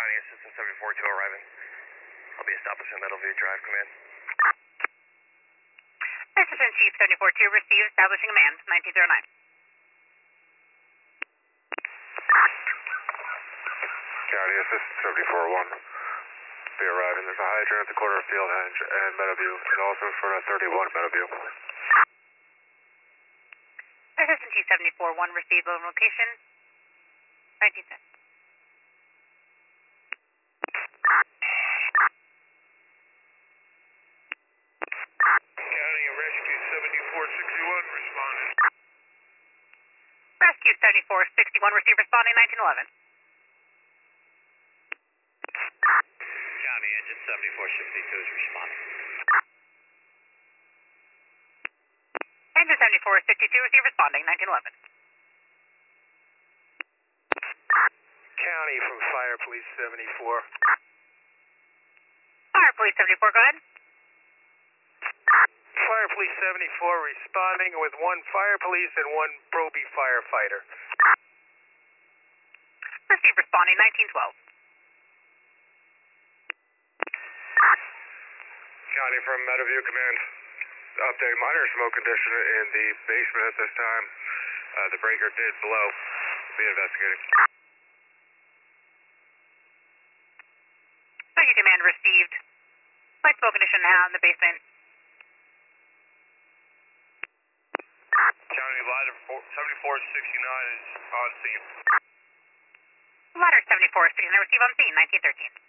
County, Assistant 742 arriving. I'll be establishing Meadowview Drive, command. Assistant Chief 742, receive, establishing command, 1909. County, Assistant 741. Be arriving. There's a hydrant at the corner of Field and Meadowview, and also in front of 31 Meadowview. Assistant Chief 741, receive, location, 1910. County, Rescue 7461, responding. Rescue 7461, receive, responding, 1911. County, Engine 7462 is responding. Engine 7462, receive, responding, 1911. County from Fire Police 74. Fire Police 74, go ahead. Fire Police 74 responding with one Fire Police and one Proby firefighter. Receive, responding, 1912. County from Meadowview Command. Update, minor smoke condition in the basement at this time. The breaker did blow. Be investigating. Thank you, command, received. Light smoke condition now in the basement. County, ladder 7469 is on scene. Ladder 7469, receive on scene, 1913.